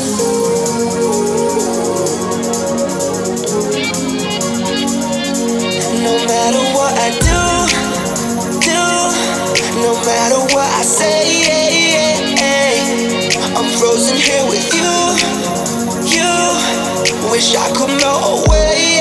No matter what I do, no matter what I say, I'm frozen here with you. Wish I could melt away.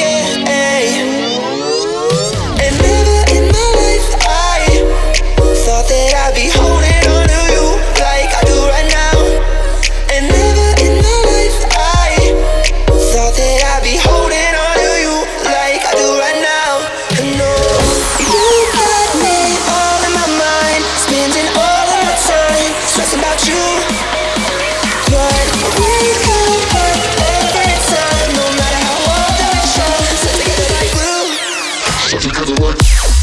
And never in my life I thought that I'd be holding on to you like I do right now. And never in my life I thought that I'd be holding on to you like I do right now. No, you got me all in my mind, spending all of my time stressing about you. But we come back every time, no matter how hard that we try. Stuck together like glue. Stuck together like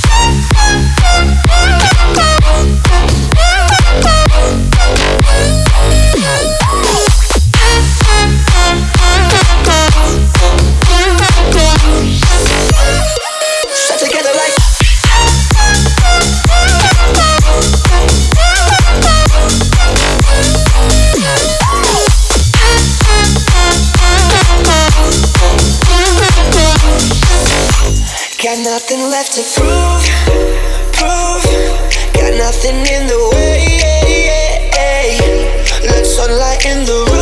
got nothing left to prove. Got nothing in the way. Let sunlight in the room.